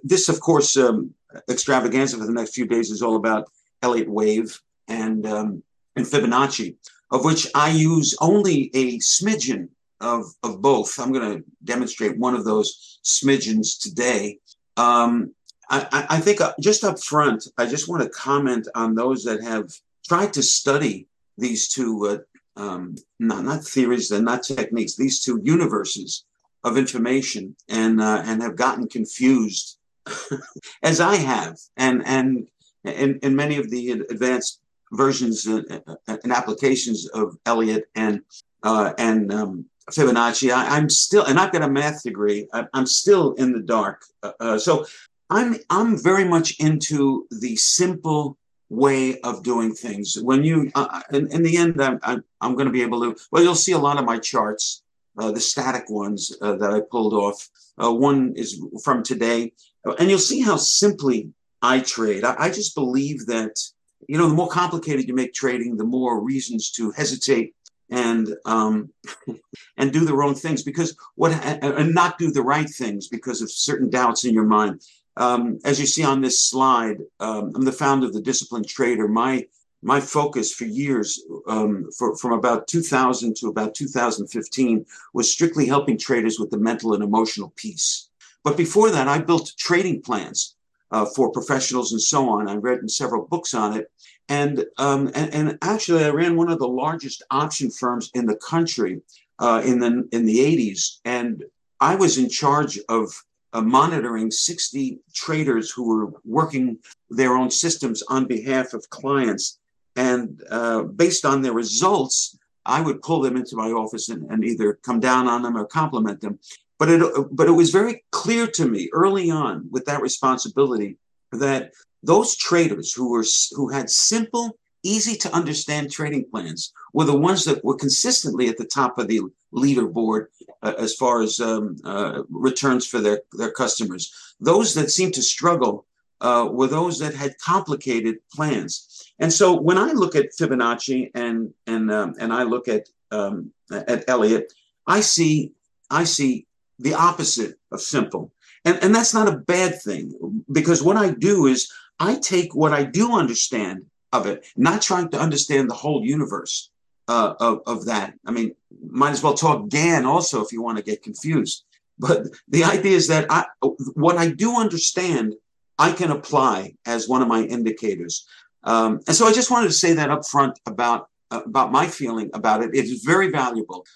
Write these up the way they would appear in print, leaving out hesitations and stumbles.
this, of course, extravaganza for the next few days is all about Elliott Wave and Fibonacci, of which I use only a smidgen of both. I'm going to demonstrate one of those smidgens today. I think just up front, I just want to comment on those that have tried to study these two, not theories, they're not techniques, these two universes of information and have gotten confused, as I have, and many of the advanced versions and applications of Elliott and Fibonacci. I'm still, and I've got a math degree. I'm still in the dark. So I'm very much into the simple way of doing things. When you, in the end, I'm going to be able to. Well, you'll see a lot of my charts, the static ones that I pulled off. One is from today, and you'll see how simply I trade. I just believe that, the more complicated you make trading, the more reasons to hesitate and do the wrong things and not do the right things because of certain doubts in your mind. As you see on this slide, I'm the founder of the Disciplined Trader. My focus for years, from about 2000 to about 2015, was strictly helping traders with the mental and emotional piece. But before that, I built trading plans for professionals and so on. I've written several books on it. And actually, I ran one of the largest option firms in the country in the 80s. And I was in charge of monitoring 60 traders who were working their own systems on behalf of clients. And based on their results, I would pull them into my office and either come down on them or compliment them. But it was very clear to me early on with that responsibility that those traders who had simple, easy to understand trading plans were the ones that were consistently at the top of the leaderboard as far as returns for their customers. Those that seemed to struggle were those that had complicated plans. And so when I look at Fibonacci and I look at Elliott, I see the opposite of simple. And that's not a bad thing, because what I do is I take what I do understand of it, not trying to understand the whole universe of that. I mean, might as well talk GAN also if you want to get confused. But the idea is that what I do understand, I can apply as one of my indicators. And so I just wanted to say that up front about my feeling about it. It is very valuable.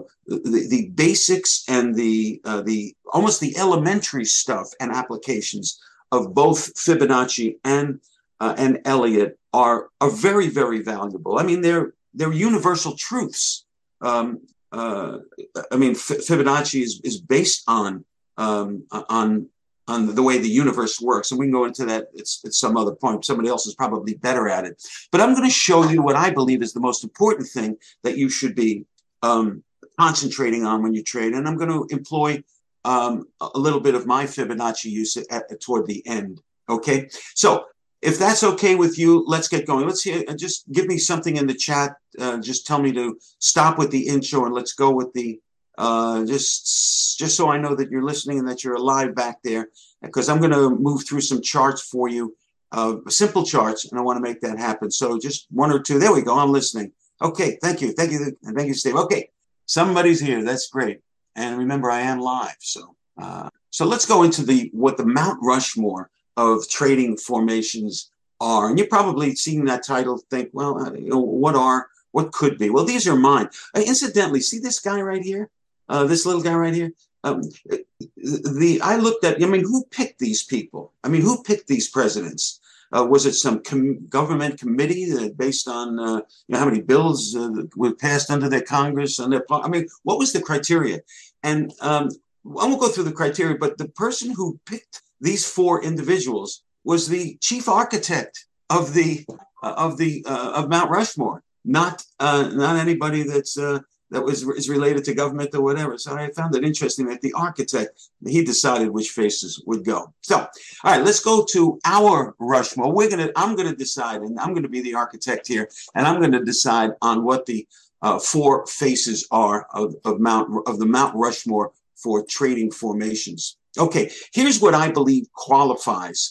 The basics and the almost the elementary stuff and applications of both Fibonacci and Elliott are very, very valuable. I mean, they're universal truths. I mean, Fibonacci is based on the way the universe works, and we can go into that at some other point. Somebody else is probably better at it. But I'm going to show you what I believe is the most important thing that you should be concentrating on when you trade, and I'm going to employ a little bit of my Fibonacci use toward the end. Okay, so if that's okay with you, let's get going. Let's hear. Just give me something in the chat. Just tell me to stop with the intro and let's go with the. Just so I know that you're listening and that you're alive back there, because I'm going to move through some charts for you, simple charts, and I want to make that happen. So just one or two. There we go. I'm listening. Okay, thank you, and thank you, Steve. Okay, somebody's here. That's great. And remember, I am live. So let's go into what the Mount Rushmore of trading formations are. And you're probably seeing that title, think, well, what could be? Well, these are mine. Incidentally, see this guy right here? This little guy right here. I looked at. I mean, who picked these people? I mean, who picked these presidents? Was it some government committee based on how many bills were passed under their Congress? I mean, what was the criteria? And I won't go through the criteria, but the person who picked these four individuals was the chief architect of Mount Rushmore, not anybody is related to government or whatever. So I found it interesting that the architect, he decided which faces would go. So, all right, let's go to our Rushmore. I'm going to decide, and I'm going to be the architect here, and I'm going to decide on what the four faces are of the Mount Rushmore for trading formations. Okay, here's what I believe qualifies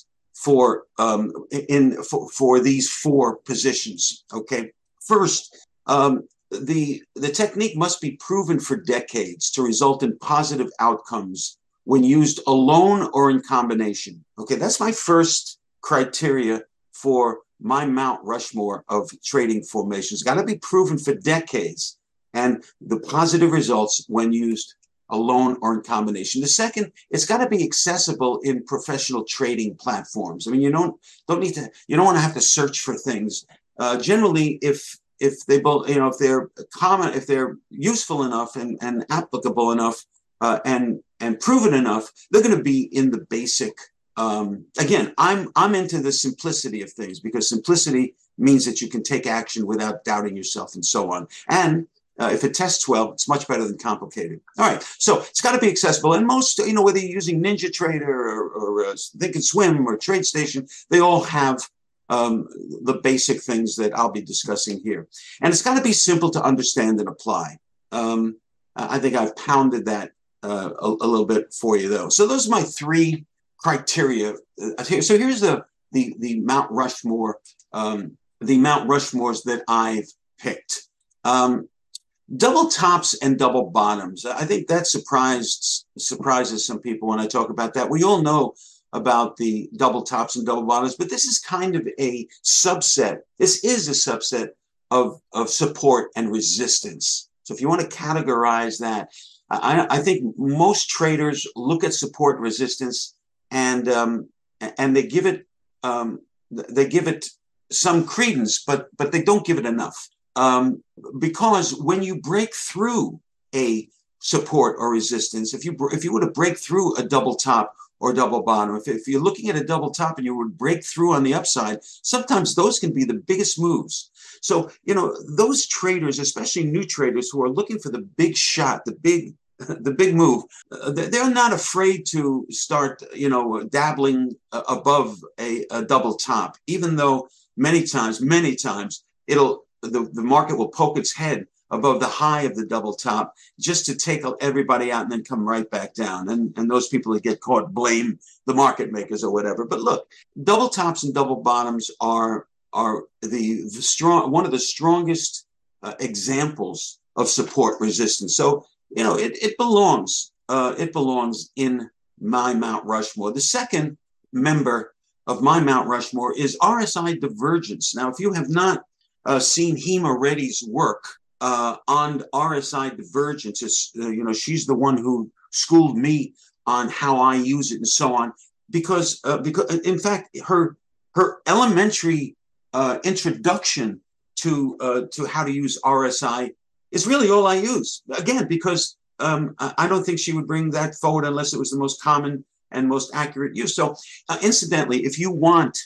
for these four positions. Okay, first, the technique must be proven for decades to result in positive outcomes when used alone or in combination. Okay, that's my first criteria for my Mount Rushmore of trading formations. Got to be proven for decades and the positive results when used alone or in combination. The second, it's got to be accessible in professional trading platforms. I mean, you don't want to have to search for things. Generally, if they both, if they're common, if they're useful enough and applicable enough and proven enough, they're going to be in the basic. Again, I'm into the simplicity of things because simplicity means that you can take action without doubting yourself and so on. And if it tests well, it's much better than complicated. All right, so it's got to be accessible. And most, whether you're using NinjaTrader or Thinkorswim or TradeStation, they all have the basic things that I'll be discussing here. And it's got to be simple to understand and apply. I think I've pounded that a little bit for you, though. So those are my three criteria. So here's the Mount Rushmore, the Mount Rushmores that I've picked. Double tops and double bottoms. I think that surprises some people when I talk about that. We all know about the double tops and double bottoms, but this is kind of a subset. This is a subset of support and resistance. So if you want to categorize that, I think most traders look at support and resistance and they give it some credence, but they don't give it enough. Because when you break through a support or resistance, if you were to break through a double top or double bottom, if you're looking at a double top and you would break through on the upside, sometimes those can be the biggest moves. So, those traders, especially new traders who are looking for the big shot, the big move, they're not afraid to start, dabbling above a double top, even though many times the market will poke its head above the high of the double top just to take everybody out and then come right back down. And those people that get caught blame the market makers or whatever. But look, double tops and double bottoms are the strong, one of the strongest examples of support resistance. So, it belongs in my Mount Rushmore. The second member of my Mount Rushmore is RSI divergence. Now, if you have not seen Hema Reddy's work on RSI divergence, she's the one who schooled me on how I use it and so on. Because in fact, her elementary introduction to how to use RSI is really all I use. Again, because I don't think she would bring that forward unless it was the most common and most accurate use. So, incidentally, if you want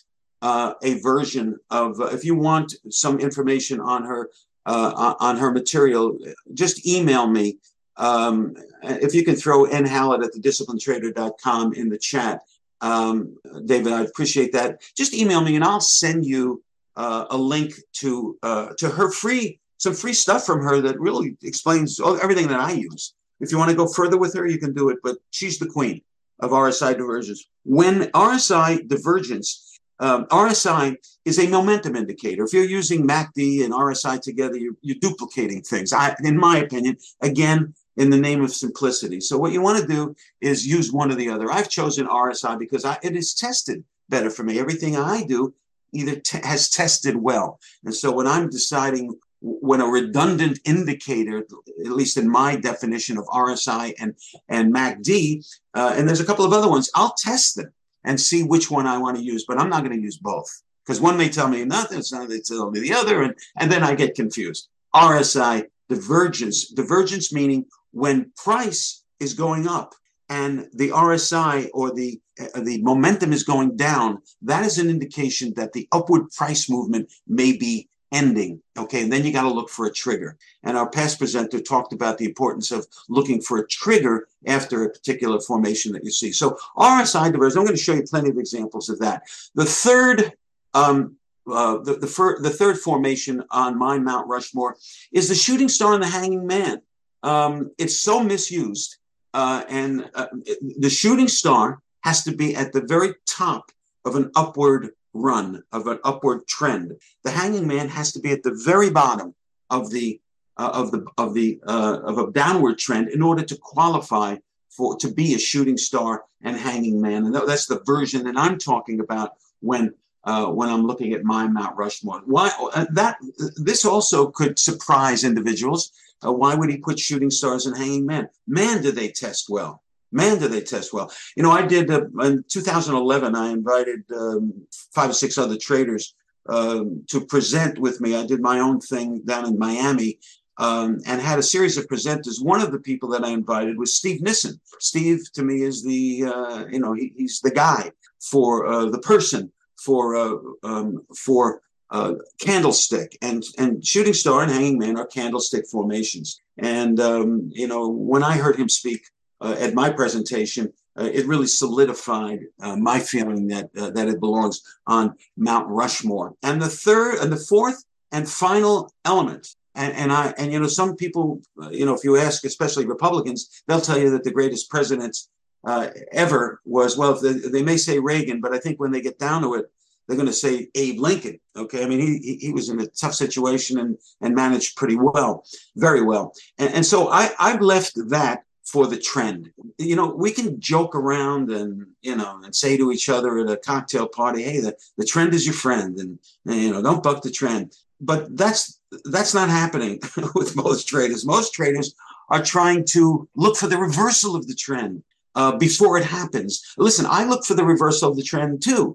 if you want some information on her material, just email me. If you can throw nhallett at thedisciplinetrader.com in the chat, David, I'd appreciate that. Just email me and I'll send you a link to her some free stuff from her that really explains everything that I use. If you want to go further with her, you can do it, but she's the queen of RSI divergence. When RSI divergence, RSI is a momentum indicator. If you're using MACD and RSI together, you're duplicating things, in my opinion, again, in the name of simplicity. So what you want to do is use one or the other. I've chosen RSI because it is tested better for me. Everything I do either has tested well. And so when I'm deciding when a redundant indicator, at least in my definition of RSI and MACD, and there's a couple of other ones, I'll test them and see which one I want to use, but I'm not going to use both because one may tell me nothing, they tell me the other, and then I get confused. RSI divergence meaning when price is going up and the RSI or the momentum is going down, that is an indication that the upward price movement may be ending. Okay, and then you got to look for a trigger. And our past presenter talked about the importance of looking for a trigger after a particular formation that you see. So RSI divergence, I'm going to show you plenty of examples of that. The third the third formation on my Mount Rushmore is the shooting star and the hanging man. It's so misused and the shooting star has to be at the very top of an upward run, of an upward trend. The hanging man has to be at the very bottom of a downward trend in order to qualify to be a shooting star and hanging man. And that's the version that I'm talking about when I'm looking at my Mount Rushmore. Why this also could surprise individuals. Why would he put shooting stars and hanging men? Man, do they test well. Man, do they test well. I did, in 2011, I invited 5 or 6 other traders to present with me. I did my own thing down in Miami and had a series of presenters. One of the people that I invited was Steve Nissen. Steve, to me, is he's the guy for the person for candlestick, and shooting star and hanging man are candlestick formations. And when I heard him speak at my presentation, it really solidified my feeling that it belongs on Mount Rushmore. And the fourth and final element. And some people, if you ask, especially Republicans, they'll tell you that the greatest presidents ever was, well, they may say Reagan, but I think when they get down to it, they're going to say Abe Lincoln. Okay, I mean, he was in a tough situation and managed pretty well, very well. And so I've left that for the trend. We can joke around and say to each other at a cocktail party, hey, the trend is your friend, and don't buck the trend. But that's not happening with most traders. Most traders are trying to look for the reversal of the trend before it happens. Listen, I look for the reversal of the trend too.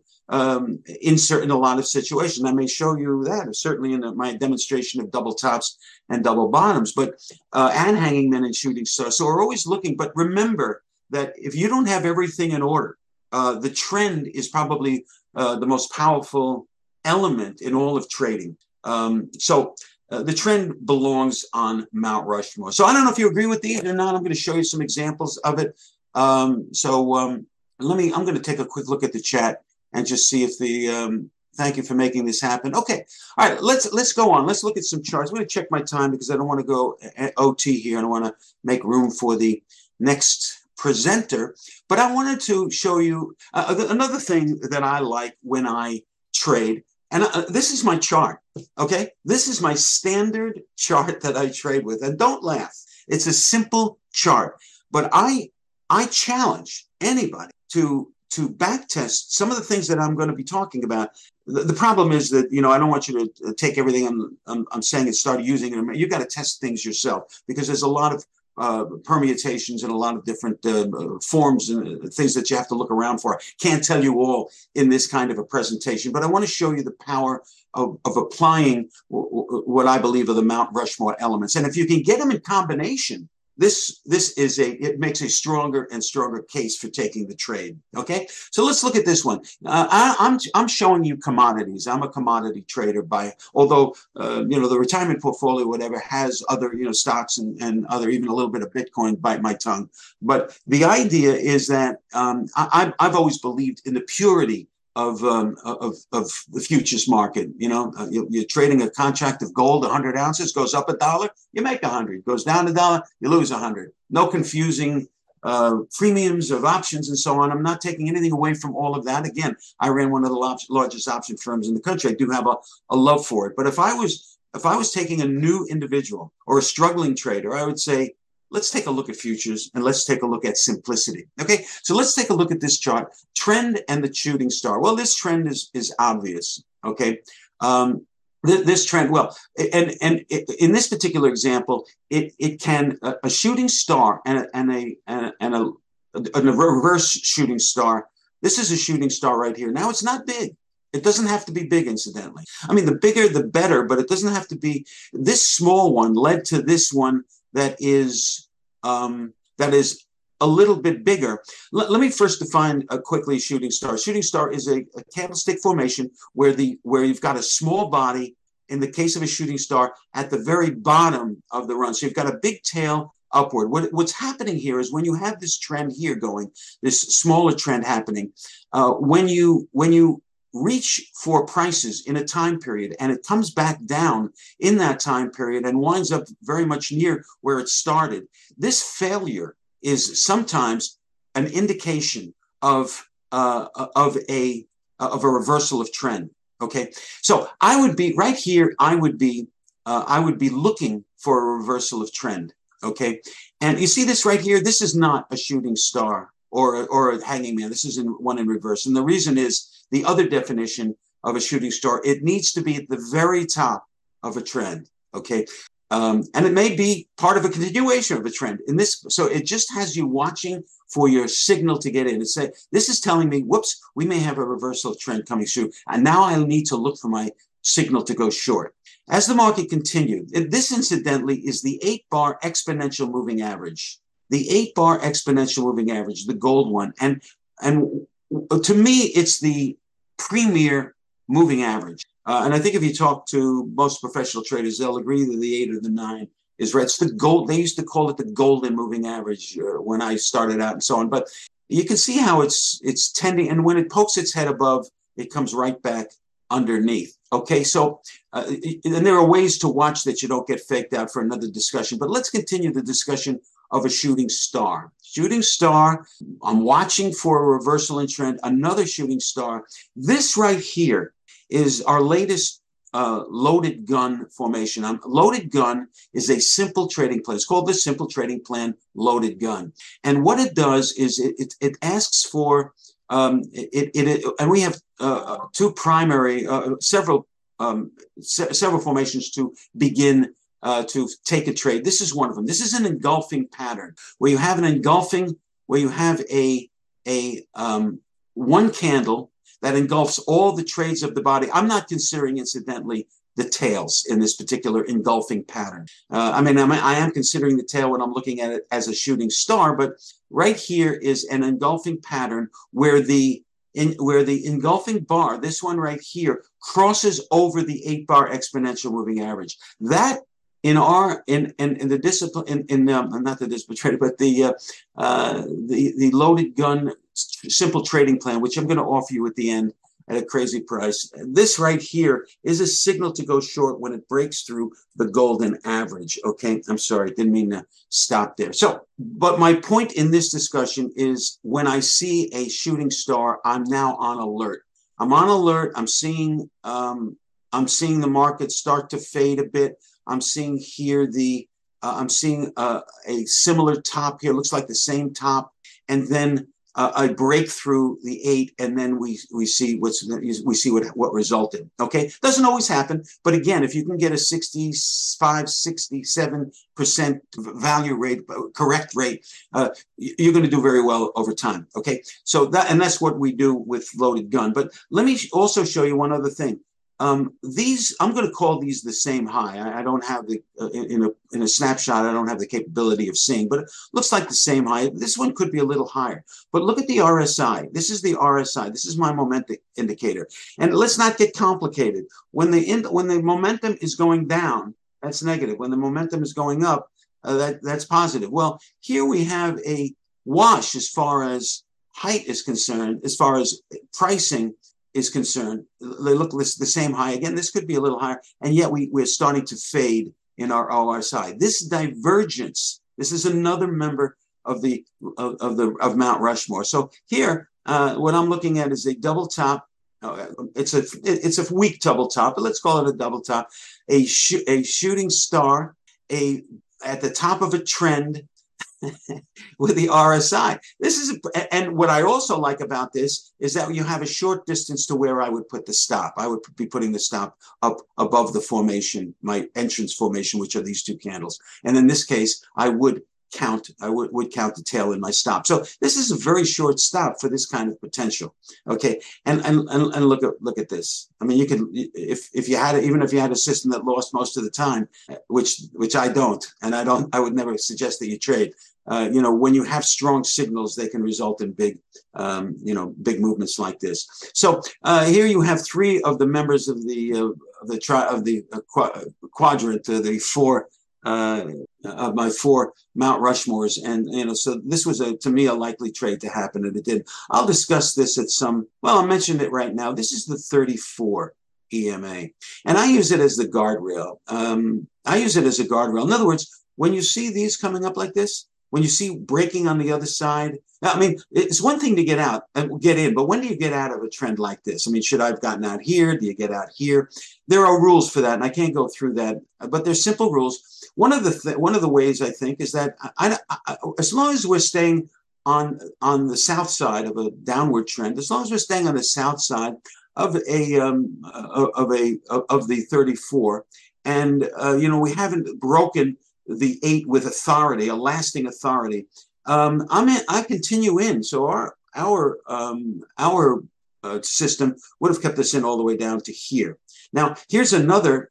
In a lot of situations. I may show you that, certainly in my demonstration of double tops and double bottoms, but and hanging men and shooting stars. So we're always looking. But remember that if you don't have everything in order, the trend is probably the most powerful element in all of trading. So the trend belongs on Mount Rushmore. So I don't know if you agree with these or not. I'm going to show you some examples of it. I'm going to take a quick look at the chat and just see if thank you for making this happen. Okay. All right. Let's go on. Let's look at some charts. I'm going to check my time because I don't want to go OT here. I don't want to make room for the next presenter. But I wanted to show you another thing that I like when I trade. And this is my chart. Okay. This is my standard chart that I trade with. And don't laugh. It's a simple chart. But I challenge anybody to back test some of the things that I'm going to be talking about. The problem is that, I don't want you to take everything I'm saying and start using it. You've got to test things yourself because there's a lot of permutations and a lot of different forms and things that you have to look around for. Can't tell you all in this kind of a presentation, but I want to show you the power of applying what I believe are the Mount Rushmore elements. And if you can get them in combination, it makes a stronger and stronger case for taking the trade. Okay, so let's look at this one. I'm showing you commodities. I'm a commodity trader although the retirement portfolio, whatever, has other stocks and other, even a little bit of Bitcoin, bite my tongue. But the idea is that I've always believed in the purity of the futures market. You're trading a contract of gold, 100 ounces, goes up $1, you make 100, goes down $1, you lose 100. No confusing premiums of options and so on. I'm not taking anything away from all of that. Again, I ran one of the largest option firms in the country. I do have a love for it. But if I was taking a new individual or a struggling trader, I would say, let's take a look at futures and let's take a look at simplicity. Okay, so let's take a look at this chart, trend and the shooting star. Well, this trend is obvious. Okay, this trend. Well, and in this particular example, it can a shooting star and a reverse shooting star. This is a shooting star right here. Now it's not big. It doesn't have to be big, incidentally. I mean, the bigger, the better, but it doesn't have to be. This small one led to this one that is a little bit bigger. Let me first define quickly shooting star. Shooting star is a candlestick formation where you've got a small body, in the case of a shooting star, at the very bottom of the run. So you've got a big tail upward. What's happening here is when you have this trend here going, this smaller trend happening, when you reach for prices in a time period and it comes back down in that time period and winds up very much near where it started, this failure is sometimes an indication of a reversal of trend. Okay, so I would be right here. I would be looking for a reversal of trend. Okay, and you see this right here. This is not a shooting star or a hanging man. This is one in reverse, and the reason is the other definition of a shooting star. It needs to be at the very top of a trend. Okay, and it may be part of a continuation of a trend in this. So it just has you watching for your signal to get in and say, this is telling me, whoops, we may have a reversal trend coming through. And now I need to look for my signal to go short. As the market continued, this incidentally is the 8-bar exponential moving average. The 8-bar exponential moving average, the gold one. And to me, it's the premier moving average. And I think if you talk to most professional traders, they'll agree that the 8 or the 9 is right. It's the gold. They used to call it the golden moving average when I started out and so on. But you can see how it's tending. And when it pokes its head above, it comes right back underneath. Okay, so and there are ways to watch that you don't get faked out for another discussion. But let's continue the discussion of a shooting star. Shooting star, I'm watching for a reversal in trend. Another shooting star. This right here is our latest loaded gun formation. Loaded gun is a simple trading plan. It's called the simple trading plan loaded gun. And what it does is it asks for and we have two primary several formations to begin to take a trade. This is one of them. This is an engulfing pattern where you have one candle that engulfs all the trades of the body. I'm not considering, incidentally, the tails in this particular engulfing pattern. I am considering the tail when I'm looking at it as a shooting star, but right here is an engulfing pattern where the engulfing bar, this one right here, crosses over the 8-bar exponential moving average. That in the discipline not the discipline but the loaded gun simple trading plan, which I'm going to offer you at the end at a crazy price. This right here is a signal to go short when it breaks through the golden average. Okay, I'm sorry, didn't mean to stop there. So, but my point in this discussion is when I see a shooting star, I'm now on alert. I'm on alert. I'm seeing the market start to fade a bit. I'm seeing here I'm seeing a similar top here. Looks like the same top, and then a break through the 8, and then we see what resulted. Okay, doesn't always happen, but again, if you can get a 65-67% value rate, correct rate, you're going to do very well over time. Okay, so that's what we do with loaded gun. But let me also show you one other thing. These, I'm going to call these the same high. I don't have in a snapshot, I don't have the capability of seeing, but it looks like the same high. This one could be a little higher, but look at the RSI. This is the RSI. This is my momentum indicator. And let's not get complicated. When the momentum is going down, that's negative. When the momentum is going up, that's positive. Well, here we have a wash as far as height is concerned, as far as pricing is concerned. They look the same high. Again, this could be a little higher, and yet we're starting to fade in our RSI. This divergence, this is another member of Mount Rushmore. So here, what I'm looking at is a double top. It's a weak double top, but let's call it a double top. A shooting star, at the top of a trend. With the RSI. And what I also like about this is that you have a short distance to where I would put the stop. I would be putting the stop up above the formation, my entrance formation, which are these two candles. And in this case, I would count the tail in my stop. So this is a very short stop for this kind of potential. Okay, and look at this. I mean, you can if you had a system that lost most of the time, which I don't, and I would never suggest that you trade. When you have strong signals, they can result in big movements like this. So here you have 3 of the members of the quadrant, the 4 of my 4 Mount Rushmores, and so this was to me a likely trade to happen, and it did. I'll discuss this I'll mention it right now. This is the 34 EMA, and I use it as the guardrail. I use it as a guardrail. In other words, when you see these coming up like this, when you see breaking on the other side. I mean, it's one thing to get out and get in, but when do you get out of a trend like this? I mean, should I have gotten out here? Do you get out here? There are rules for that, and I can't go through that, but there's simple rules. One of the ways I think is that as long as we're staying on the south side of a downward trend, as long as we're staying on the south side of the 34, and we haven't broken the 8 with authority, a lasting authority. I continue in, so our system would have kept us in all the way down to here. Now here's another.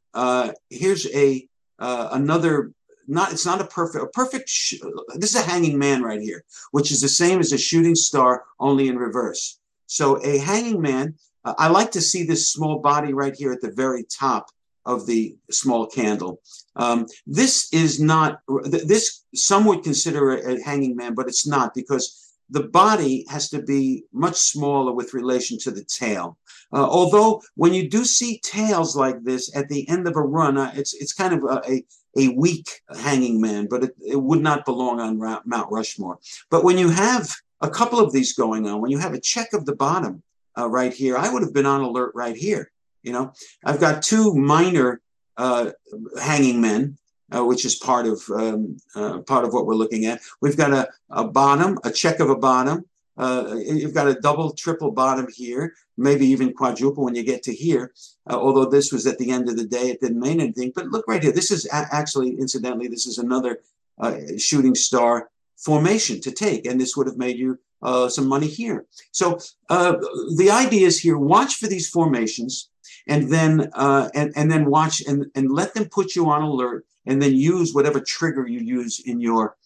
Another. It's not a perfect. This is a hanging man right here, which is the same as a shooting star, only in reverse. So a hanging man. I like to see this small body right here at the very top of the small candle. This is not. This some would consider a hanging man, but it's not, because the body has to be much smaller with relation to the tail. Although when you do see tails like this at the end of a run, it's kind of a weak hanging man, but it would not belong on Mount Rushmore. But when you have a couple of these going on, when you have a check of the bottom right here, I would have been on alert right here. I've got two minor hanging men, which is part of what we're looking at. We've got a bottom, a check of a bottom. You've got a double, triple bottom here, maybe even quadruple when you get to here. Although this was at the end of the day, it didn't mean anything. But look right here. This is actually, incidentally, this is another shooting star formation to take, and this would have made you some money here. So the idea is here: watch for these formations, and then watch and let them put you on alert, and then use whatever trigger you use in your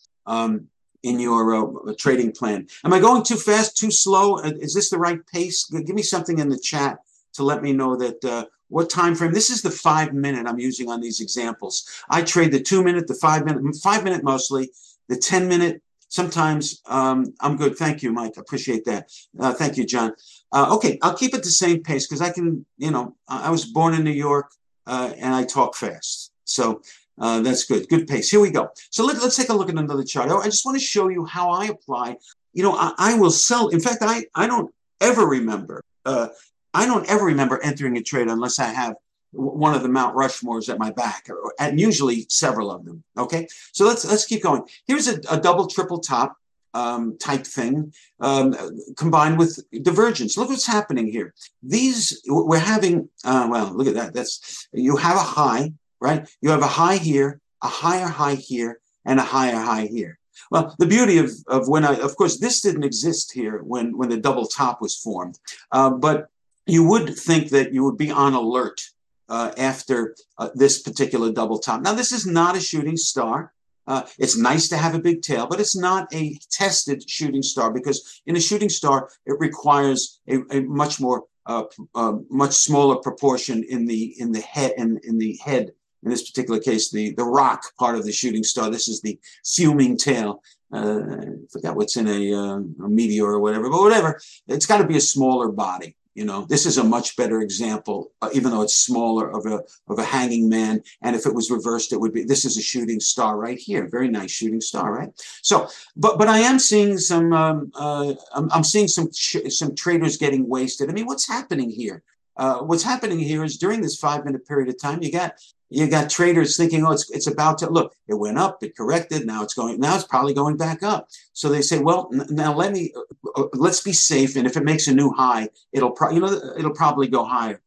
trading plan. Am I going too fast, too slow? Is this the right pace? Give me something in the chat to let me know that what time frame. This is the 5 minute I'm using on these examples. I trade the 2 minute, the 5 minute, 5 minute mostly, the 10 minute. Sometimes I'm good. Thank you, Mike. I appreciate that. Thank you, John. Okay, I'll keep it the same pace because I can, I was born in New York and I talk fast. So that's good. Good pace. Here we go. So let's take a look at another chart. I just want to show you how I apply. I will sell. In fact, I don't ever remember. I don't ever remember entering a trade unless I have one of the Mount Rushmores at my back, and usually several of them. Okay, so let's keep going. Here's a double, triple top type thing combined with divergence. Look what's happening here. We're having. Well, look at that. You have a high, right? You have a high here, a higher high here, and a higher high here. Well, the beauty of when of course, this didn't exist here when the double top was formed, but you would think that you would be on alert after this particular double top. Now, this is not a shooting star. It's nice to have a big tail, but it's not a tested shooting star, because in a shooting star, it requires a much more, much smaller proportion in the head. In this particular case, the rock part of the shooting star. This is the fuming tail. I forgot what's in a meteor or whatever, but whatever. It's got to be a smaller body. This is a much better example, even though it's smaller, of a hanging man. And if it was reversed, it would be. This is a shooting star right here. Very nice shooting star, right? So, but I am seeing some. I'm seeing some traders getting wasted. I mean, what's happening here? What's happening here is during this 5 minute period of time, you got traders thinking, oh, it's about to look. It went up, it corrected. Now it's probably going back up. So they say, well, now let's be safe. And if it makes a new high, it'll probably go higher.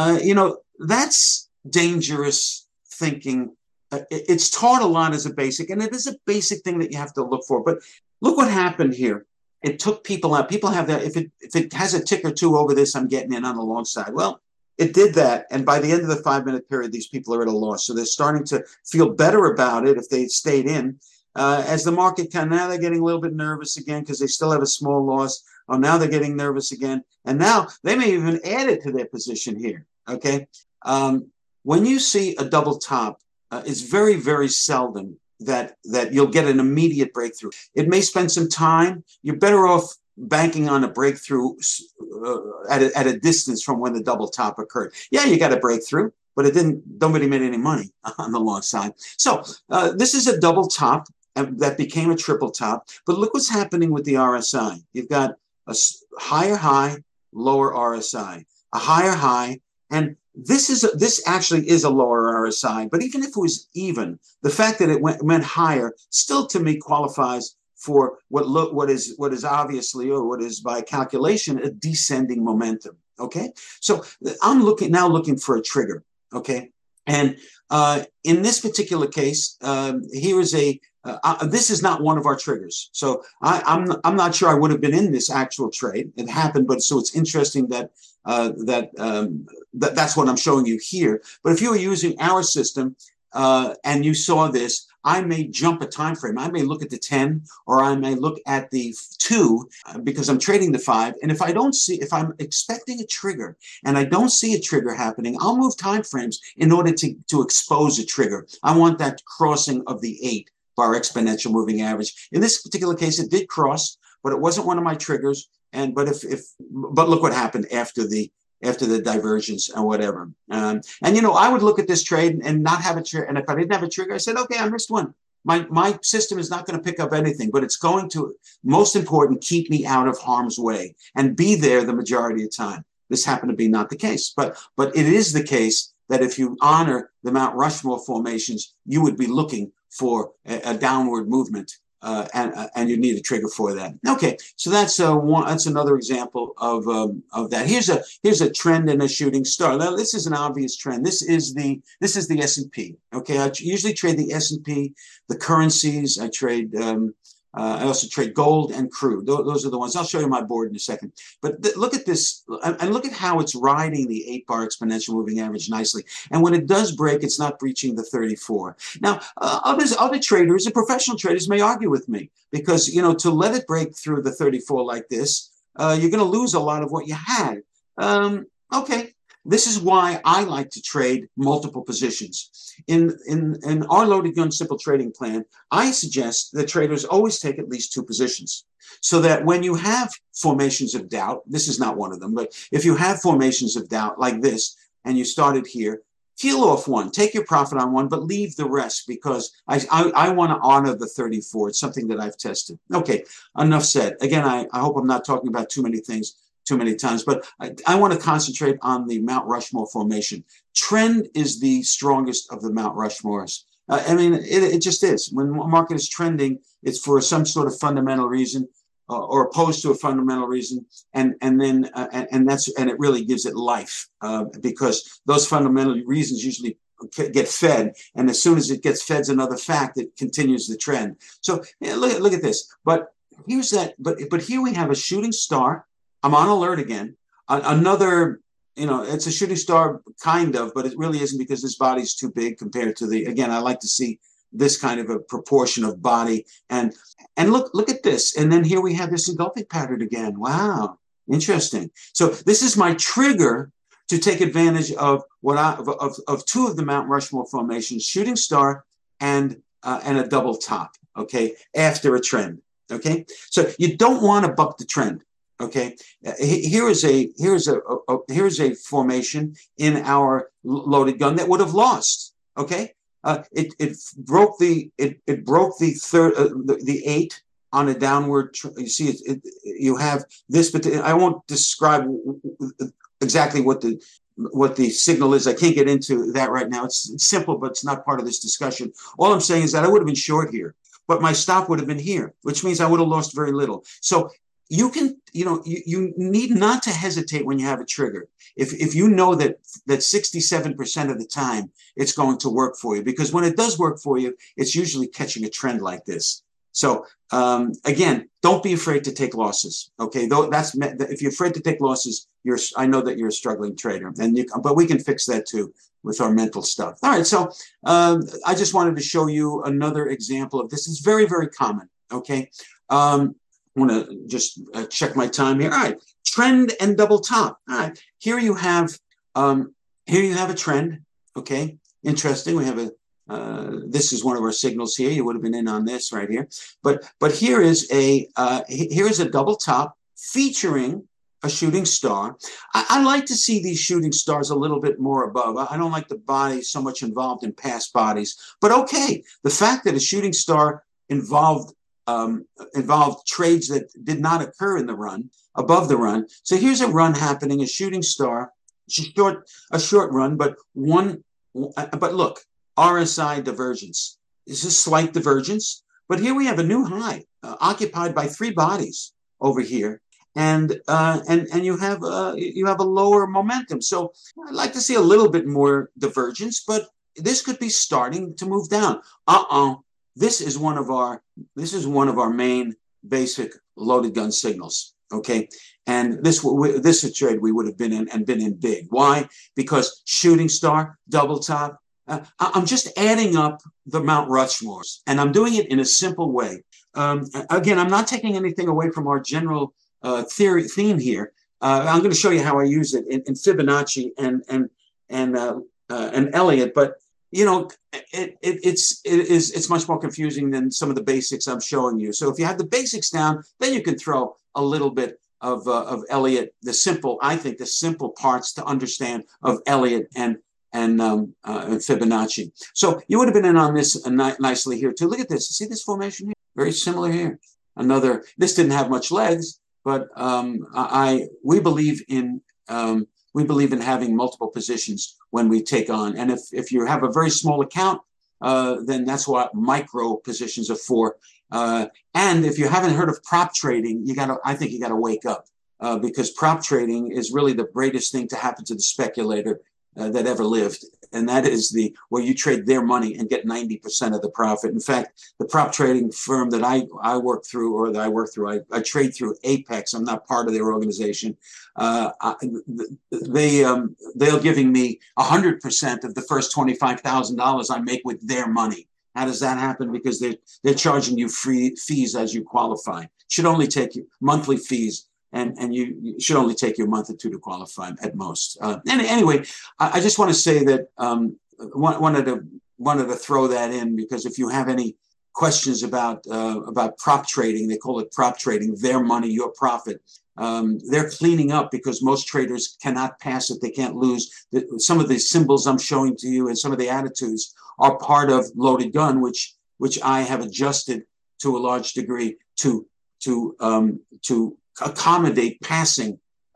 That's dangerous thinking. It's taught a lot as a basic, and it is a basic thing that you have to look for. But look what happened here. It took people out. People have that. If it has a tick or two over this, I'm getting in on the long side. Well, it did that. And by the end of the 5 minute period, these people are at a loss. So they're starting to feel better about it if they stayed in. As the market now they're getting a little bit nervous again because they still have a small loss. Oh, now they're getting nervous again. And now they may even add it to their position here. Okay. When you see a double top, it's very, very seldom that you'll get an immediate breakthrough. It may spend some time. You're better off banking on a breakthrough at a distance from when the double top occurred. Yeah, you got a breakthrough, but nobody made any money on the long side. So this is a double top. that became a triple top. But look what's happening with the RSI. You've got a higher high, lower RSI, a higher high, and this actually is a lower RSI. But even if it was even, the fact that it went higher still to me qualifies for what is obviously, or what is by calculation, a descending momentum. Okay, so I'm looking for a trigger. Okay, and in this particular case, here is this is not one of our triggers. So I'm not sure I would have been in this actual trade. It happened, but so it's interesting that that's what I'm showing you here. But if you were using our system and you saw this, I may jump a time frame. I may look at the 10, or I may look at the 2 because I'm trading the 5. And if I'm expecting a trigger and I don't see a trigger happening, I'll move time frames in order to expose a trigger. I want that crossing of the 8-bar exponential moving average. In this particular case, it did cross, but it wasn't one of my triggers. But look what happened after the divergence and whatever. And I would look at this trade and not have a trigger. And if I didn't have a trigger, I said, okay, I missed one. My system is not going to pick up anything, but it's going to, most important, keep me out of harm's way and be there the majority of the time. This happened to be not the case, but it is the case that if you honor the Mount Rushmore formations, you would be looking for a downward movement. And you need a trigger for that. Okay, so that's another example of that. Here's a trend and a shooting star. Now, this is an obvious trend. This is the S&P. Okay, I usually trade the S&P, the currencies. I also trade gold and crude. Those are the ones. I'll show you my board in a second. But look at this, and look at how it's riding the 8-bar exponential moving average nicely. And when it does break, it's not breaching the 34. Now, other traders and professional traders may argue with me because, to let it break through the 34 like this, you're going to lose a lot of what you had. Okay. This is why I like to trade multiple positions. In our loaded gun simple trading plan, I suggest that traders always take at least 2 positions so that when you have formations of doubt, this is not one of them, but if you have formations of doubt like this and you started here, peel off one, take your profit on one, but leave the rest because I want to honor the 34. It's something that I've tested. Okay, enough said. Again, I hope I'm not talking about too many things too many times, but I want to concentrate on the Mount Rushmore formation. Trend is the strongest of the Mount Rushmores. It just is. When a market is trending, it's for some sort of fundamental reason or opposed to a fundamental reason, and it really gives it life because those fundamental reasons usually get fed, and as soon as it gets fed another fact, it continues the trend. So look at this. But here's that. But here we have a shooting star. I'm on alert again. Another, it's a shooting star kind of, but it really isn't because this body's too big compared to again, I like to see this kind of a proportion of body. And look at this. And then here we have this engulfing pattern again. Wow. Interesting. So this is my trigger to take advantage of of 2 of the Mount Rushmore formations, shooting star and a double top. Okay. After a trend. Okay. So you don't want to buck the trend. Okay, here is a formation in our loaded gun that would have lost. Okay, it broke the 8 on a downward. You see, you have this, but I won't describe exactly what the signal is. I can't get into that right now. It's simple, but it's not part of this discussion. All I'm saying is that I would have been short here, but my stop would have been here, which means I would have lost very little. So you need not to hesitate when you have a trigger. If you know that 67% of the time it's going to work for you, because when it does work for you, it's usually catching a trend like this. So again, don't be afraid to take losses. Okay, though if you're afraid to take losses, I know that you're a struggling trader, but we can fix that too with our mental stuff. All right, so I just wanted to show you another example of this. It's very, very common. Okay. I want to just check my time here. All right, trend and double top. All right, here you have a trend. Okay, interesting. We have this is one of our signals here. You would have been in on this right here, but here is a double top featuring a shooting star. I like to see these shooting stars a little bit more above. I don't like the body so much involved in past bodies, but okay, the fact that a shooting star involved involved trades that did not occur in the run, above the run. So here's a run happening, a shooting star, a short run, but look, RSI divergence. This is slight divergence, but here we have a new high occupied by three bodies over here, and you have a lower momentum. So I'd like to see a little bit more divergence, but this could be starting to move down. This is one of our main basic loaded gun signals. Okay, and this is a trade we would have been in and been in big. Why? Because shooting star, double top. I'm just adding up the Mount Rushmores, and I'm doing it in a simple way. Again, I'm not taking anything away from our general theme here. I'm going to show you how I use it in Fibonacci and Elliott, but you know, it's much more confusing than some of the basics I'm showing you. So if you have the basics down, then you can throw a little bit of Elliott, the simple parts to understand of Elliott and Fibonacci. So you would have been in on this nicely here too. Look at this. See this formation here? Very similar here. This didn't have much legs, but we believe in having multiple positions when we take on. And if you have a very small account, then that's what micro positions are for. And if you haven't heard of prop trading, I think you gotta wake up because prop trading is really the greatest thing to happen to the speculator that ever lived. And that is where you trade their money and get 90% of the profit. In fact, the prop trading firm that I work through, I trade through Apex. I'm not part of their organization. They're giving me 100% of the first $25,000 I make with their money. How does that happen? Because they're charging you free fees as you qualify. Should only take you monthly fees. And you should only take you a month or two to qualify at most. Anyway, I just want to say that wanted to throw that in because if you have any questions about prop trading, they call it prop trading, their money, your profit. They're cleaning up because most traders cannot pass it. They can't lose. Some of the symbols I'm showing to you and some of the attitudes are part of loaded gun, which I have adjusted to a large degree to accommodate passing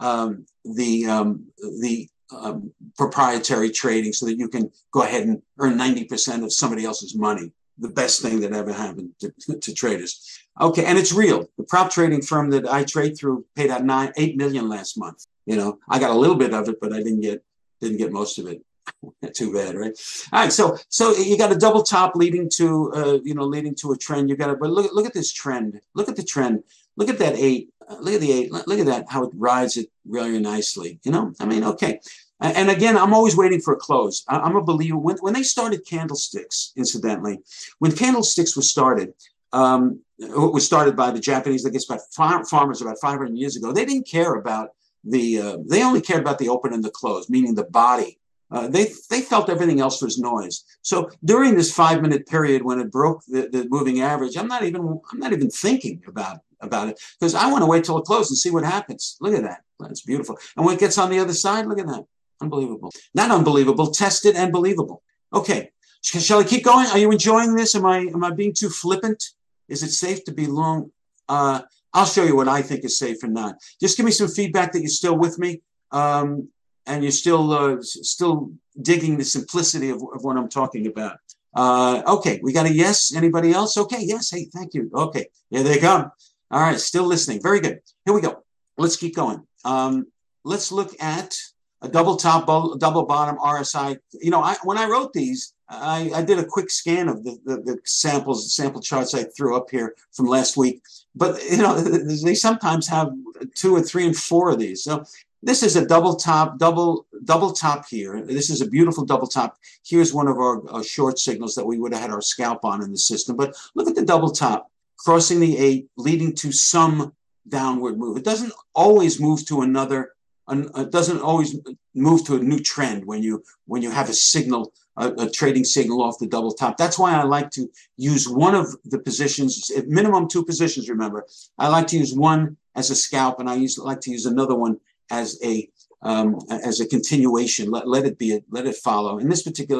the proprietary trading so that you can go ahead and earn 90% of somebody else's money. The best thing that ever happened to traders. Okay, and it's real. The prop trading firm that I trade through paid out $8 million last month. You know, I got a little bit of it, but I didn't get most of it. Too bad, right? All right, so you got a double top leading to a trend. But look at this trend. Look at the trend. Look at that 8. Look at the 8. Look at that, how it rides it really nicely. You know, I mean, okay. And again, I'm always waiting for a close. I'm a believer. When they started candlesticks, incidentally, when candlesticks was started by the Japanese, I guess, farmers about 500 years ago. They didn't care about they only cared about the open and the close, meaning the body. They felt everything else was noise. So during this 5-minute period when it broke the moving average, I'm not even thinking about it because I want to wait till it closes and see what happens. Look at that. That's beautiful. And when it gets on the other side, look at that. Unbelievable. Not unbelievable, tested and believable. Okay. Shall I keep going? Are you enjoying this? Am I being too flippant? Is it safe to be long? I'll show you what I think is safe and not. Just give me some feedback that you're still with me. And you're still digging the simplicity of what I'm talking about. Okay, we got a yes. Anybody else? Okay, yes. Hey, thank you. Okay, here they come. All right, still listening. Very good. Here we go. Let's keep going. Let's look at a double top, double bottom RSI. You know, when I wrote these, I did a quick scan of the sample charts I threw up here from last week. But, you know, they sometimes have 2 or 3 and 4 of these. So this is a double top here. This is a beautiful double top. Here's one of our short signals that we would have had our scalp on in the system. But look at the double top, crossing the 8, leading to some downward move. It doesn't always move to another. It doesn't always move to a new trend when you have a signal, a trading signal off the double top. That's why I like to use one of the positions, minimum 2 positions. Remember, I like to use one as a scalp, and I like to use another one as a continuation. Let it follow. In this particular,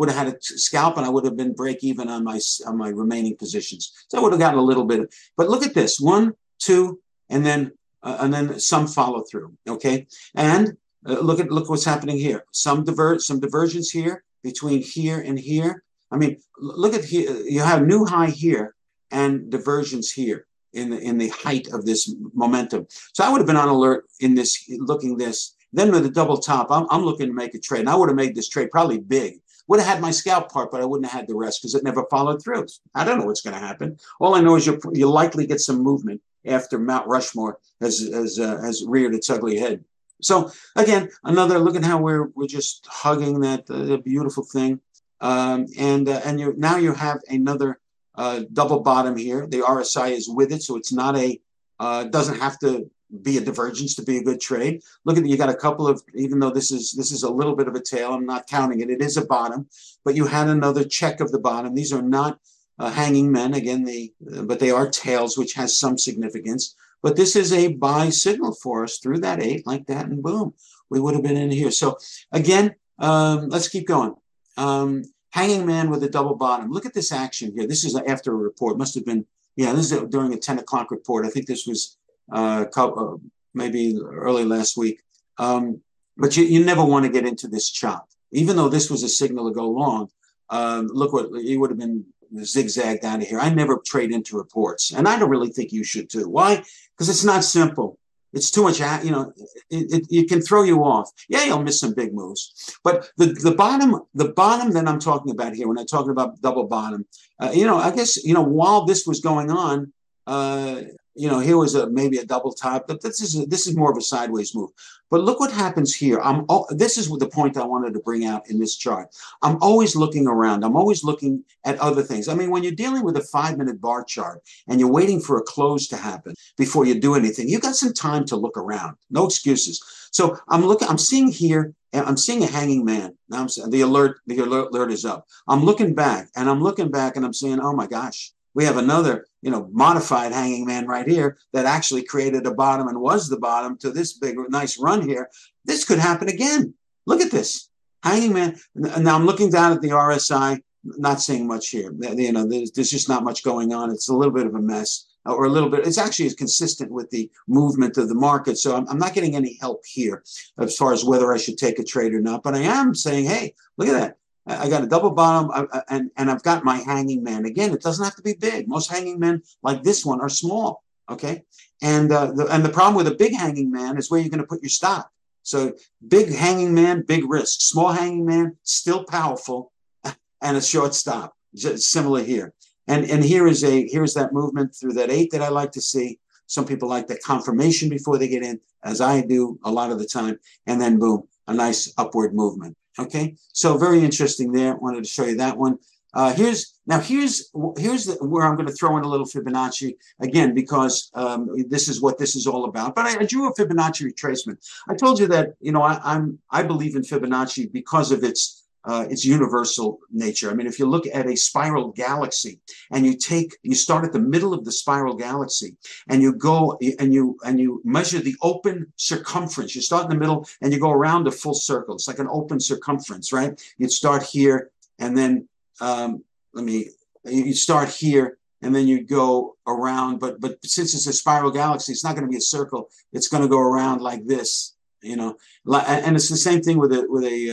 would have had a scalp, and I would have been break even on my remaining positions. So I would have gotten a little bit. But look at this: 1, 2, and then some follow through. Okay, and look what's happening here. Some divergence here between here and here. I mean, look at here. You have new high here and divergence here in the height of this momentum. So I would have been on alert in this, looking this. Then with the double top, I'm looking to make a trade. And I would have made this trade probably big. Would have had my scalp part, but I wouldn't have had the rest because it never followed through. I don't know what's going to happen. All I know is you'll likely get some movement after Mount Rushmore has reared its ugly head. So again, another look at how we're just hugging that beautiful thing, and now you have another double bottom here. The RSI is with it, so it's not doesn't have to be a divergence to be a good trade. Look at you got a couple of, even though this is a little bit of a tail, I'm not counting it. It is a bottom, but you had another check of the bottom. These are not hanging men again, but they are tails, which has some significance. But this is a buy signal for us through that 8 like that, and boom, we would have been in here. So again, let's keep going. Hanging man with a double bottom. Look at this action here. This is after a report. Must have been, yeah, this is during a 10 o'clock report. I think this was maybe early last week. But you never want to get into this chop. Even though this was a signal to go long, look what you would have been zigzagged out of here. I never trade into reports, and I don't really think you should too. Why? Because it's not simple. It's too much, it can throw you off. Yeah, you'll miss some big moves. But the bottom that I'm talking about here, when I'm talking about double bottom, I guess, while this was going on, here was maybe a double top, but this is more of a sideways move. But look what happens here. This is the point I wanted to bring out in this chart. I'm always looking around. I'm always looking at other things. I mean, when you're dealing with a 5-minute bar chart and you're waiting for a close to happen before you do anything, you got some time to look around. No excuses. So I'm seeing here, and I'm seeing a hanging man. Now the alert is up. I'm looking back and I'm saying, oh my gosh, we have another, modified hanging man right here that actually created a bottom and was the bottom to this big, nice run here. This could happen again. Look at this hanging man. Now I'm looking down at the RSI, not seeing much here. There's just not much going on. It's a little bit of a mess, or a little bit. It's actually consistent with the movement of the market. So I'm not getting any help here as far as whether I should take a trade or not. But I am saying, hey, look at that. I got a double bottom, and I've got my hanging man. Again, it doesn't have to be big. Most hanging men like this one are small, okay? And the problem with a big hanging man is where you're going to put your stop. So big hanging man, big risk. Small hanging man, still powerful, and a short stop. Just similar here. And here's that movement through that 8 that I like to see. Some people like the confirmation before they get in, as I do a lot of the time, and then boom, a nice upward movement. Okay, so very interesting there. Wanted to show you that one. Here's where I'm going to throw in a little Fibonacci again, because this is what this is all about. But I drew a Fibonacci retracement. I told you that I believe in Fibonacci because of its universal nature. I mean, if you look at a spiral galaxy and you start at the middle of the spiral galaxy and you go and you measure the open circumference. You start in the middle and you go around a full circle. It's like an open circumference, right? You'd start here and then you start here and then you go around. But since it's a spiral galaxy, it's not going to be a circle. It's going to go around like this. And it's the same thing with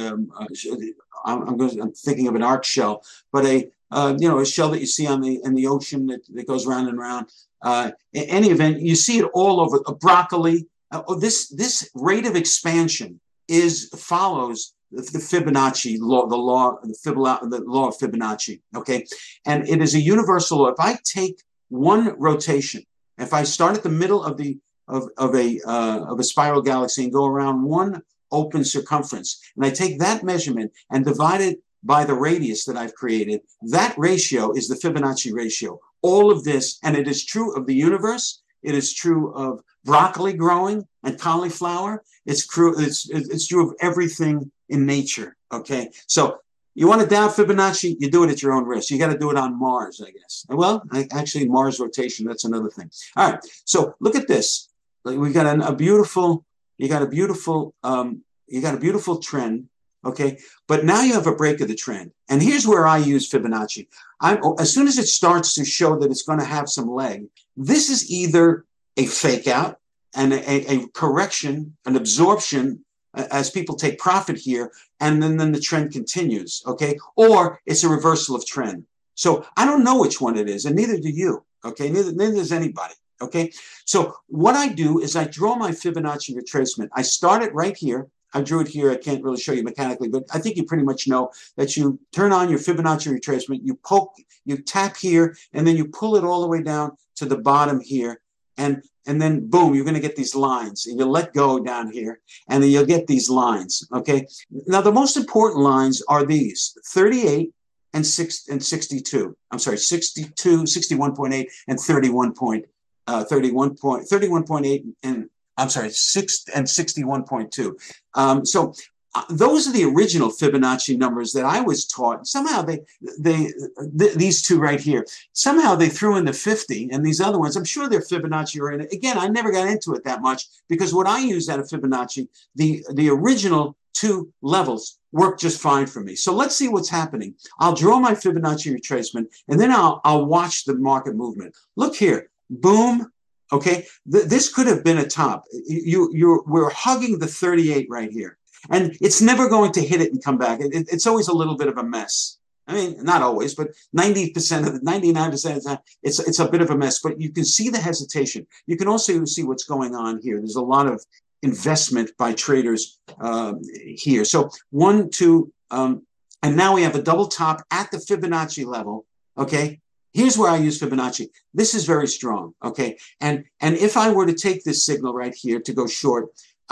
I'm thinking of an arc shell, but a shell that you see in the ocean that goes round and round. In any event, you see it all over. Broccoli. This rate of expansion follows the Fibonacci law, the law of Fibonacci. Okay, and it is a universal law. If I take one rotation, if I start at the middle of a spiral galaxy and go around one open circumference, and I take that measurement and divide it by the radius that I've created, that ratio is the Fibonacci ratio. All of this, and it is true of the universe. It is true of broccoli growing and cauliflower. It's true of everything in nature. Okay, so you want to doubt Fibonacci, you do it at your own risk. You got to do it on Mars, I guess. Well, actually, Mars rotation, that's another thing. All right, so look at this. We got a beautiful trend, Okay, but now you have a break of the trend. And here's where I use Fibonacci. As soon as it starts to show that it's going to have some leg, this is either a fake out and a correction, an absorption as people take profit here, and then the trend continues, okay? Or it's a reversal of trend. So I don't know which one it is, and neither do you, okay? Neither does anybody, okay? So what I do is I draw my Fibonacci retracement. I start it right here. I drew it here. I can't really show you mechanically, but I think you pretty much know that you turn on your Fibonacci retracement, you poke, you tap here, and then you pull it all the way down to the bottom here. And then boom, you're going to get these lines, and you'll let go down here, and then you'll get these lines, okay? Now, the most important lines are these, 38 and 62. I'm sorry, 62, 61.8 and 31.8 and I'm sorry, 6 and 61.2. So those are the original Fibonacci numbers that I was taught. Somehow these two right here, somehow they threw in the 50, and these other ones, I'm sure they're Fibonacci oriented. Again, I never got into it that much because what I use out of Fibonacci, the original two levels work just fine for me. So let's see what's happening. I'll draw my Fibonacci retracement, and then I'll watch the market movement. Look here, boom. Okay, this could have been a top. We're hugging the 38 right here, and it's never going to hit it and come back. It's always a little bit of a mess. I mean, not always, but 90% of the 99% of the time, it's a bit of a mess. But you can see the hesitation. You can also see what's going on here. There's a lot of investment by traders here. So 1, 2, and now we have a double top at the Fibonacci level. Okay. Here's where I use Fibonacci. This is very strong, okay? And if I were to take this signal right here to go short,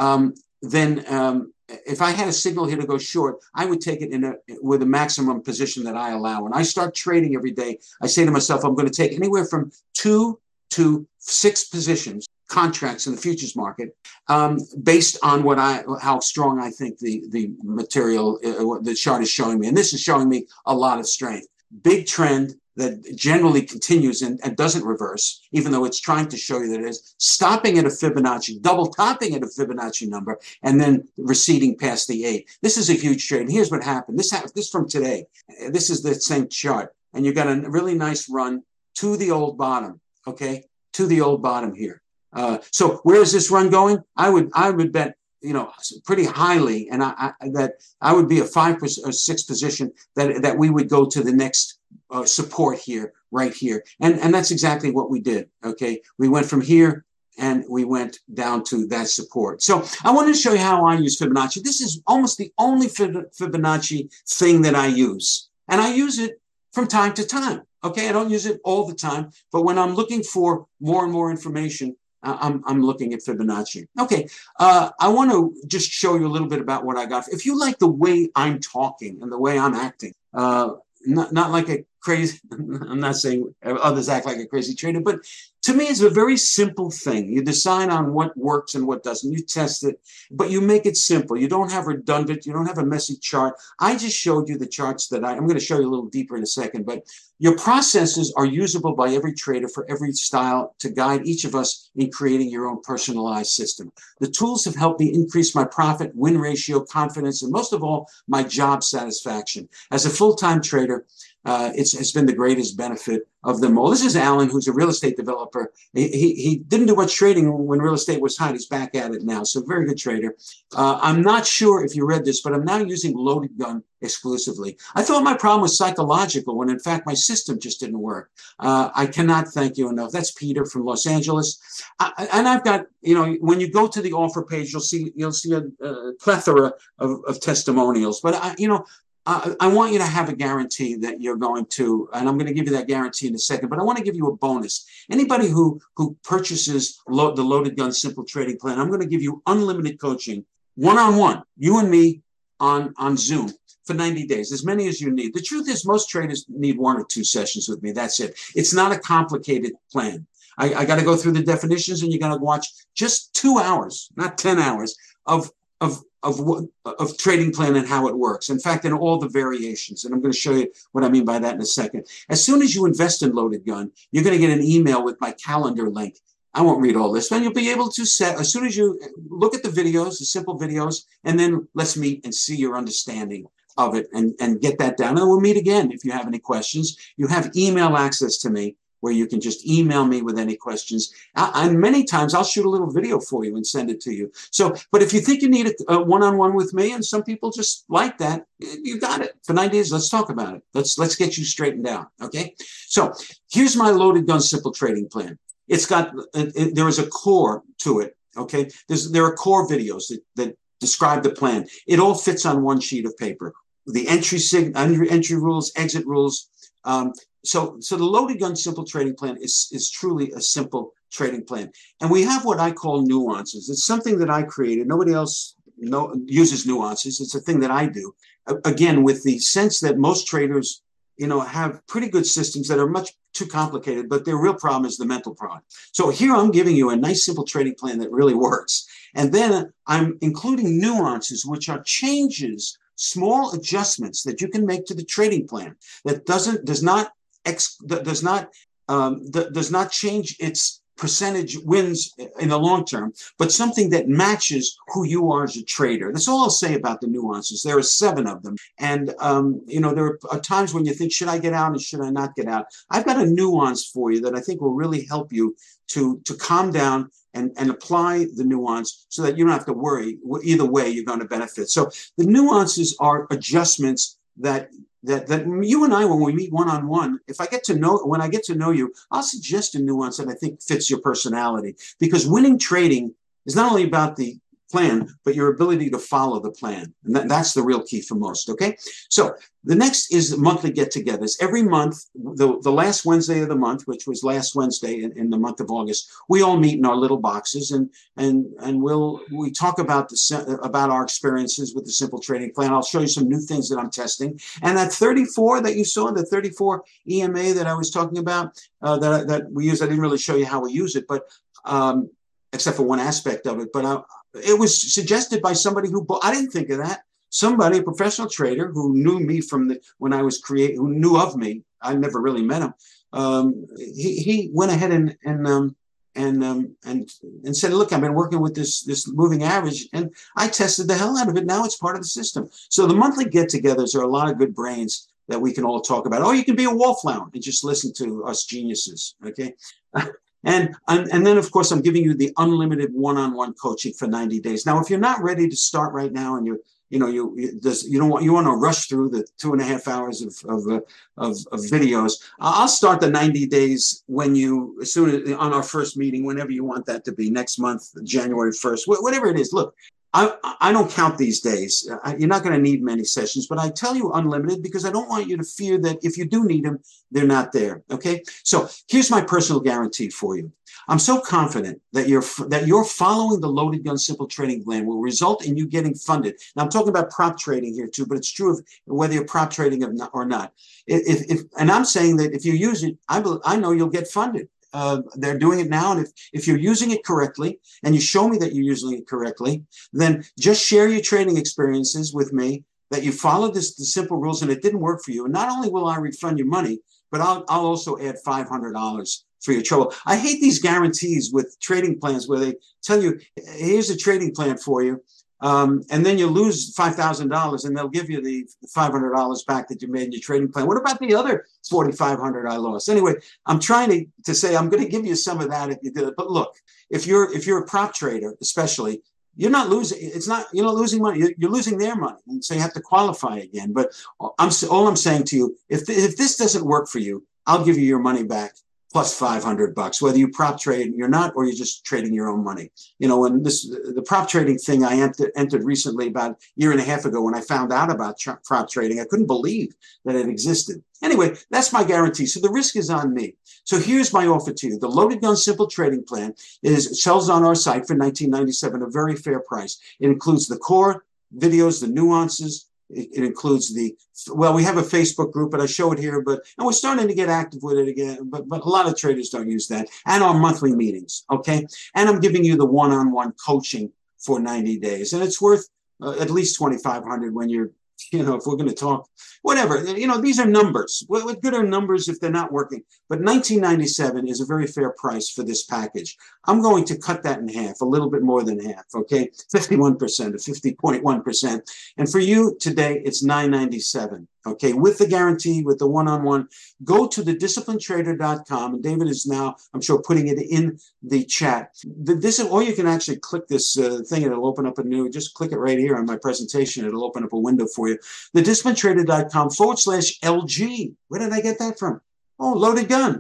then if I had a signal here to go short, I would take it with a maximum position that I allow. When I start trading every day, I say to myself, I'm going to take anywhere from 2 to 6 positions, contracts in the futures market, based on how strong I think the material, the chart is showing me. And this is showing me a lot of strength. Big trend that generally continues and doesn't reverse, even though it's trying to show you that it is, stopping at a Fibonacci, double topping at a Fibonacci number, and then receding past the 8. This is a huge trade. And here's what happened. This from today. This is the same chart. And you got a really nice run to the old bottom, okay? To the old bottom here. So where is this run going? I would bet, pretty highly, and that I would be a 5 or 6 position that we would go to the next support here, right here, and that's exactly what we did. Okay, we went from here and we went down to that support. So I wanted to show you how I use Fibonacci. This is almost the only Fibonacci thing that I use, and I use it from time to time. Okay, I don't use it all the time, but when I'm looking for more and more information, I'm looking at Fibonacci. Okay, I want to just show you a little bit about what I got. If you like the way I'm talking and the way I'm acting, not like a crazy, I'm not saying others act like a crazy trader, but to me, it's a very simple thing. You decide on what works and what doesn't. You test it, but you make it simple. You don't have redundant. You don't have a messy chart. I just showed you the charts that I'm going to show you a little deeper in a second, but your processes are usable by every trader for every style to guide each of us in creating your own personalized system. The tools have helped me increase my profit, win ratio, confidence, and most of all, my job satisfaction. As a full-time trader, it's been the greatest benefit of them all. This is Alan, who's a real estate developer. He didn't do much trading when real estate was hot. He's back at it now, so very good trader. I'm not sure if you read this, but I'm now using Loaded Gun exclusively. I thought my problem was psychological when in fact my system just didn't work. I cannot thank you enough. That's Peter from Los Angeles. And I've got, when you go to the offer page, you'll see a plethora of testimonials. But I want you to have a guarantee that you're going to, and I'm going to give you that guarantee in a second, but I want to give you a bonus. Anybody who purchases the Loaded Gun Simple Trading Plan, I'm going to give you unlimited coaching, one-on-one, you and me on Zoom for 90 days, as many as you need. The truth is most traders need 1 or 2 sessions with me. That's it. It's not a complicated plan. I got to go through the definitions, and you got to watch just 2 hours, not 10 hours of trading plan and how it works. In fact, in all the variations, and I'm going to show you what I mean by that in a second. As soon as you invest in Loaded Gun, you're going to get an email with my calendar link. I won't read all this, but you'll be able to set, as soon as you look at the videos, the simple videos, and then let's meet and see your understanding of it and get that down. And we'll meet again if you have any questions. You have email access to me where you can just email me with any questions. And many times I'll shoot a little video for you and send it to you. So, but if you think you need a one-on-one with me, and some people just like that, you got it. For 90 days, let's talk about it. Let's get you straightened out, okay? So here's my loaded gun simple trading plan. It's got, there is a core to it, okay? There are core videos that describe the plan. It all fits on one sheet of paper. The entry rules, exit rules. So the loaded gun simple trading plan is truly a simple trading plan. And we have what I call nuances. It's something that I created. Nobody else uses nuances. It's a thing that I do. Again, with the sense that most traders, have pretty good systems that are much too complicated, but their real problem is the mental problem. So here I'm giving you a nice simple trading plan that really works. And then I'm including nuances, which are changes, small adjustments that you can make to the trading plan that does not change its percentage wins in the long term, but something that matches who you are as a trader. That's all I'll say about the nuances. There are 7 of them. And, there are times when you think, should I get out and should I not get out? I've got a nuance for you that I think will really help you to calm down and apply the nuance so that you don't have to worry. Either way, you're going to benefit. So the nuances are adjustments that you and I, when we meet one-on-one, when I get to know you, I'll suggest a nuance that I think fits your personality, because winning trading is not only about the plan, but your ability to follow the plan. And that's the real key for most, okay? So the next is monthly get-togethers. Every month, the last Wednesday of the month, which was last Wednesday in the month of August, we all meet in our little boxes and we talk about about our experiences with the simple trading plan. I'll show you some new things that I'm testing. And that 34 that you saw, the 34 EMA that I was talking about, that we use, I didn't really show you how we use it, but except for one aspect of it, but it was suggested by somebody I didn't think of that. Somebody, a professional trader who knew me when I was who knew of me. I never really met him. He went ahead and said, look, I've been working with this moving average, and I tested the hell out of it. Now it's part of the system. So the monthly get-togethers are a lot of good brains that we can all talk about. Or you can be a wallflower and just listen to us geniuses, okay? And then, of course, I'm giving you the unlimited one-on-one coaching for 90 days. Now, if you're not ready to start right now and you want to rush through the 2.5 hours of videos, I'll start the 90 days as soon as on our first meeting, whenever you want that to be, next month, January 1st, whatever it is. Look, I don't count these days. You're not going to need many sessions, but I tell you unlimited because I don't want you to fear that if you do need them, they're not there. Okay. So here's my personal guarantee for you. I'm so confident that you're following the loaded gun simple trading plan will result in you getting funded. Now I'm talking about prop trading here too, but it's true of whether you're prop trading or not. And I'm saying that if you use it, I know you'll get funded. They're doing it now. And if you're using it correctly and you show me that you're using it correctly, then just share your trading experiences with me, that you followed the simple rules and it didn't work for you. And not only will I refund your money, but I'll also add $500 for your trouble. I hate these guarantees with trading plans where they tell you, here's a trading plan for you. And then you lose $5,000 and they'll give you the $500 back that you made in your trading plan. What about the other $4,500 I lost? Anyway, I'm trying to say I'm going to give you some of that if you did it. But look, if you're a prop trader, especially, you're not losing. You're not losing money. You're losing their money, and so you have to qualify again. But all I'm saying to you, if this doesn't work for you, I'll give you your money back plus $500, whether you prop trade or not, or you're just trading your own money. And the prop trading thing I entered recently about a year and a half ago when I found out about prop trading, I couldn't believe that it existed. Anyway, that's my guarantee. So the risk is on me. So here's my offer to you. The Loaded Gun Simple Trading Plan sells on our site for $19.97, a very fair price. It includes the core videos, the nuances. It includes we have a Facebook group, but I show it here, and we're starting to get active with it again, but a lot of traders don't use that, and our monthly meetings, okay? And I'm giving you the one-on-one coaching for 90 days, and it's worth at least $2,500 when you're if we're going to talk, whatever, these are numbers. What good are numbers if they're not working? But 1997 is a very fair price for this package. I'm going to cut that in half, a little bit more than half, okay? 51% or 50.1%. And for you today, it's 997, okay? With the guarantee, with the one-on-one, go to thedisciplinetrader.com, and David is now, I'm sure, putting it in the chat. Or you can actually click this thing, and it'll open up a new, just click it right here on my presentation. It'll open up a window for you. Thedisciplinetrader.com/LG. Where did I get that from? Oh, loaded gun.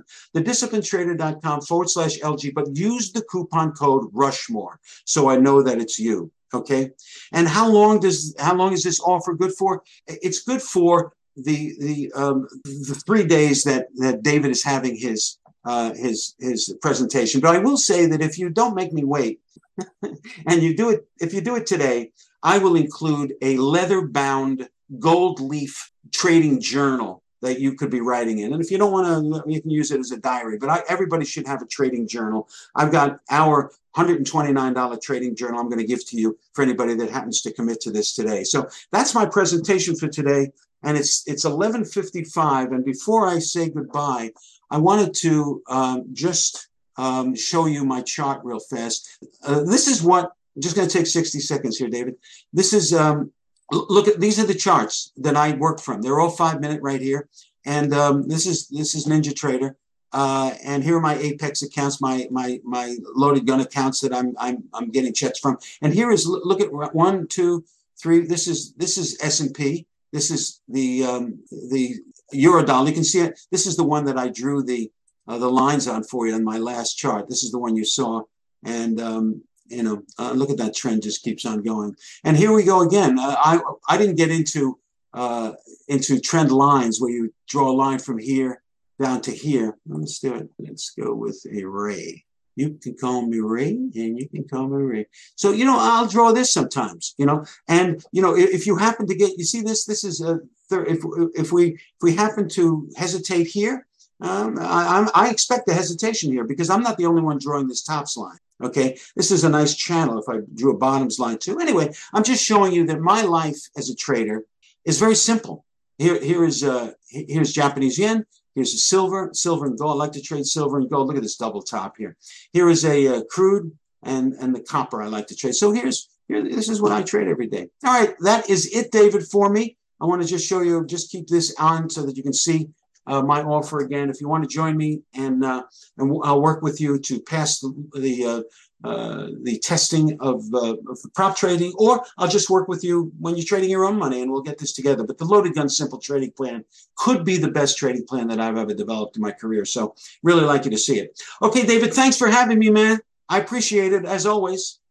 Thedisciplinetrader.com/LG, but use the coupon code Rushmore so I know that it's you. Okay. And how long is this offer good for? It's good for the 3 days that David is having his presentation. But I will say that if you don't make me wait, and if you do it today, I will include a leather-bound gold leaf trading journal that you could be writing in. And if you don't want to, you can use it as a diary. But everybody should have a trading journal. I've got our $129 trading journal I'm going to give to you for anybody that happens to commit to this today. So that's my presentation for today. And it's 11:55. And before I say goodbye, I wanted to just show you my chart real fast. This is what, I'm just going to take 60 seconds here, David. This is, these are the charts that I work from. They're all 5-minute right here. And this is Ninja Trader. And here are my Apex accounts, my loaded gun accounts that I'm getting checks from. And here is, look at 1, 2, 3. This is S&P. This is the Eurodollar. You can see it. This is the one that I drew the lines on for you on my last chart. This is the one you saw. And look at that trend, just keeps on going. And here we go again. I didn't get into trend lines where you draw a line from here down to here. Let's do it. Let's go with a ray. You can call me Ray, and you can call me Ray. So, I'll draw this sometimes, and, if you happen to get, you see this is if we happen to hesitate here, I expect a hesitation here because I'm not the only one drawing this tops line. Okay, this is a nice channel if I drew a bottoms line too. Anyway, I'm just showing you that my life as a trader is very simple. Here's Japanese yen. Here's a silver and gold. I like to trade silver and gold. Look at this double top here. Here is a crude and the copper I like to trade. So this is what I trade every day. All right, that is it, David, for me. I want to just show you, just keep this on so that you can see my offer again. If you want to join me, and I'll work with you to pass the testing of prop trading, or I'll just work with you when you're trading your own money, and we'll get this together. But the Loaded Gun Simple Trading Plan could be the best trading plan that I've ever developed in my career. So really like you to see it. Okay, David, thanks for having me, man. I appreciate it, as always.